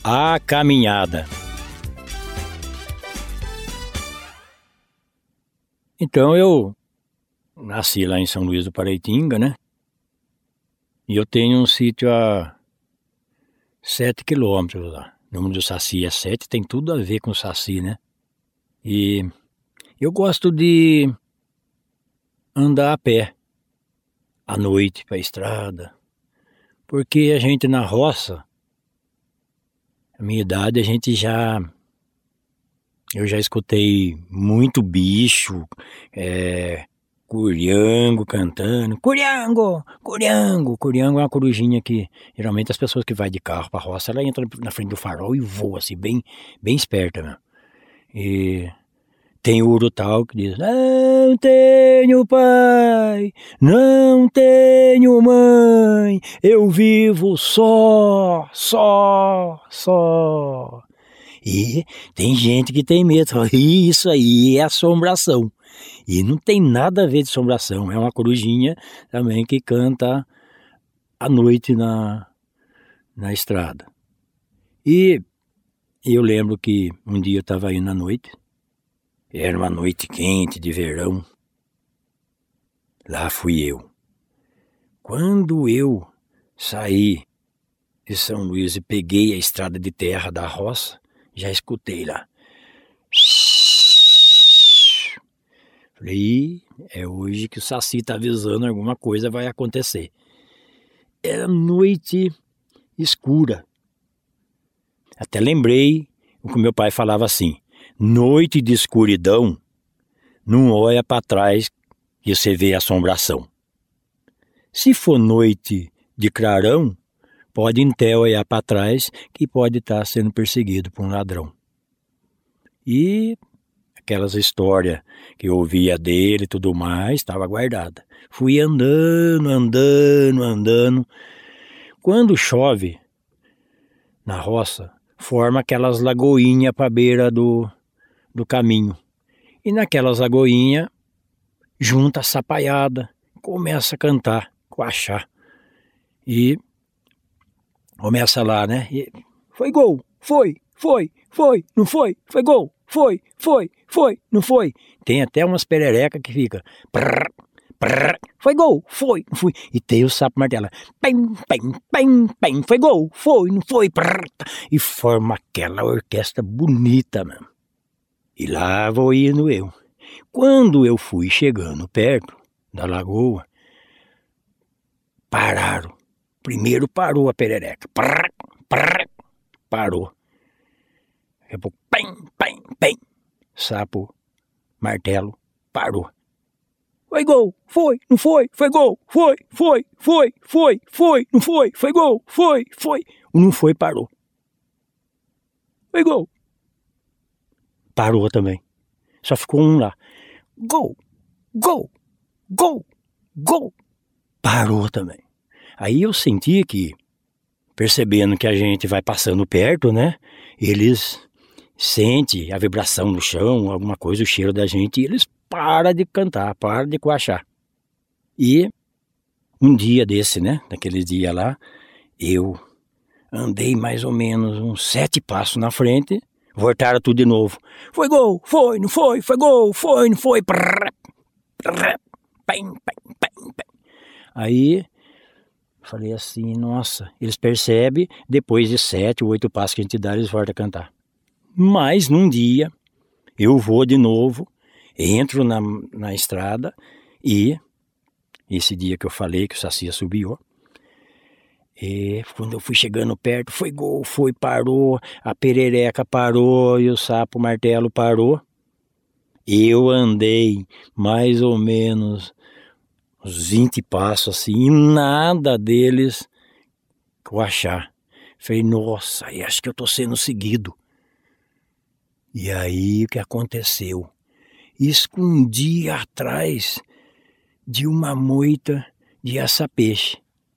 A caminhada. Então eu nasci lá em São Luís do Paraitinga, né? E eu tenho um sítio a 7 quilômetros lá. O número do Saci é 7, tem tudo a ver com o Saci, né? E eu gosto de andar a pé à noite para a estrada, porque a gente na roça, a minha idade, eu já escutei muito bicho, curiango cantando, curiango, curiango. Curiango é uma corujinha que geralmente as pessoas que vai de carro para a roça, ela entra na frente do farol e voa assim, bem esperta, né? E tem o urutau que diz: não tenho pai, não tenho mãe, eu vivo só. E tem gente que tem medo, isso aí é assombração. E não tem nada a ver de assombração, é uma corujinha também que canta à noite na estrada. E eu lembro que um dia eu estava indo à noite, era uma noite quente de verão, lá fui eu. Quando eu saí de São Luís e peguei a estrada de terra da roça, já escutei lá. Falei, é hoje que o Saci está avisando, alguma coisa vai acontecer. Era noite escura. Até lembrei o que meu pai falava assim: noite de escuridão, não olha para trás que você vê assombração. Se for noite de clarão, pode então olhar para trás que pode estar sendo perseguido por um ladrão. E aquelas histórias que eu ouvia dele e tudo mais, estava guardada. Fui andando. Quando chove na roça, forma aquelas lagoinhas para a beira do caminho. E naquelas lagoinhas, junta a sapaiada, começa a cantar, coachar. E começa lá, né? E foi gol, foi, não foi, foi gol, foi, não foi. Tem até umas pererecas que fica foi gol, foi, não foi. E tem o sapo martelo, pem, foi gol, foi, não foi. E forma aquela orquestra bonita, mano. E lá vou indo eu. Quando eu fui chegando perto da lagoa, pararam. Primeiro parou a perereca. Parou. Daqui a pouco, pem. Sapo, martelo, parou. Foi gol, foi, não foi, foi gol, foi, não foi, foi gol, foi. O não foi parou. Foi gol. Parou também. Só ficou um lá. Gol. Parou também. Aí eu senti que, percebendo que a gente vai passando perto, né? Eles sentem a vibração no chão, alguma coisa, o cheiro da gente, e eles param de cantar, param de coachar. E um dia desse, né? Naquele dia lá, eu andei mais ou menos uns 7 passos na frente, voltaram tudo de novo. Foi gol, foi, não foi, foi gol, foi, não foi. Pem. Aí falei assim, nossa, eles percebem, depois de 7 ou 8 passos que a gente dá, eles voltam a cantar. Mas num dia, eu vou de novo, entro na estrada e esse dia que eu falei que o Saci subiu, e quando eu fui chegando perto, foi gol, foi, parou, a perereca parou e o sapo martelo parou. Eu andei mais ou menos uns 20 passos assim, e nada deles coachar. Falei, nossa, acho que eu tô sendo seguido. E aí o que aconteceu? Escondi atrás de uma moita de aça-peixe.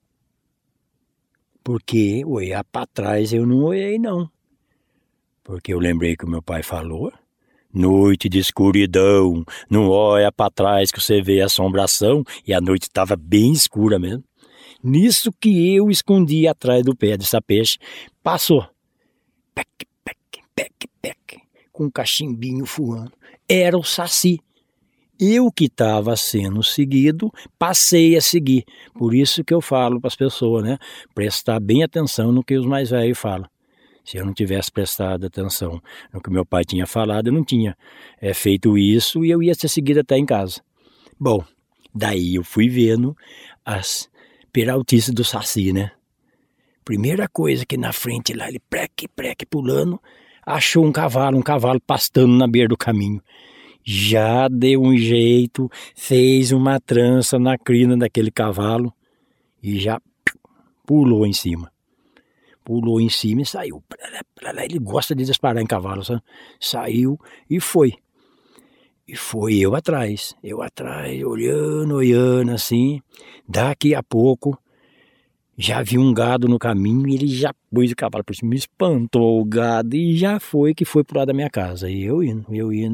Porque olhar para trás eu não olhei não. Porque eu lembrei que o meu pai falou, noite de escuridão, não olha para trás que você vê a assombração, e a noite estava bem escura mesmo. Nisso que eu escondi atrás do pé dessa peixe, passou. pec, pec, pec, pec, com um cachimbinho voando. Era o Saci. Eu que estava sendo seguido, passei a seguir. Por isso que eu falo para as pessoas, né? Prestar bem atenção no que os mais velhos falam. Se eu não tivesse prestado atenção no que meu pai tinha falado, eu não tinha feito isso e eu ia ser seguido até em casa. Bom, daí eu fui vendo as peraltices do Saci, né? Primeira coisa que na frente lá, ele preque, pulando, achou um cavalo pastando na beira do caminho. Já deu um jeito, fez uma trança na crina daquele cavalo e já pulou em cima. Pulou em cima e saiu. Ele gosta de disparar em cavalo, sabe? Saiu e foi. E foi eu atrás, olhando assim. Daqui a pouco, já vi um gado no caminho e ele já pôs o cavalo por cima, me espantou o gado e já foi pro lado da minha casa. E eu indo.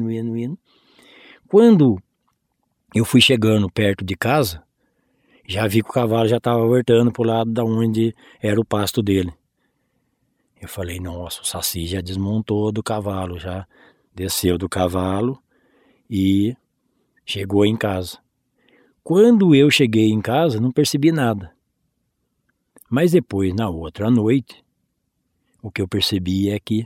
Quando eu fui chegando perto de casa, já vi que o cavalo já estava voltando pro lado da onde era o pasto dele. Eu falei, nossa, o Saci já desmontou do cavalo, já desceu do cavalo e chegou em casa. Quando eu cheguei em casa, não percebi nada. Mas depois, na outra noite, o que eu percebi é que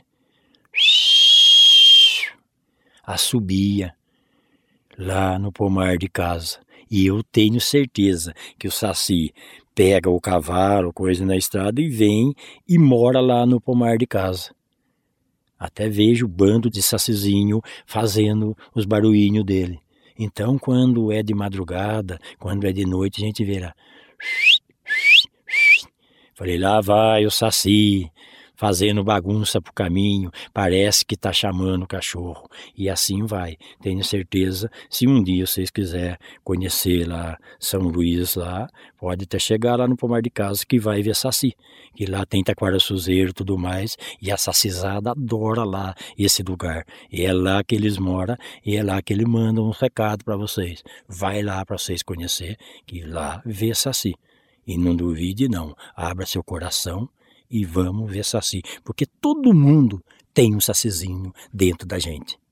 assobia lá no pomar de casa. E eu tenho certeza que o Saci pega o cavalo, coisa na estrada, e vem e mora lá no pomar de casa. Até vejo o bando de sacizinho fazendo os barulhinhos dele. Então, quando é de madrugada, quando é de noite, a gente vê lá. Falei, lá vai o Saci, fazendo bagunça pro caminho, parece que tá chamando o cachorro. E assim vai. Tenho certeza, se um dia vocês quiserem conhecer lá São Luís, lá, pode até chegar lá no pomar de casa que vai ver Saci. Que lá tem taquara-suzeiro e tudo mais, e a sacizada adora lá esse lugar. E é lá que eles moram, e é lá que ele manda um recado para vocês. Vai lá para vocês conhecer, que lá vê Saci. E não duvide não, abra seu coração e vamos ver Saci, porque todo mundo tem um sacizinho dentro da gente.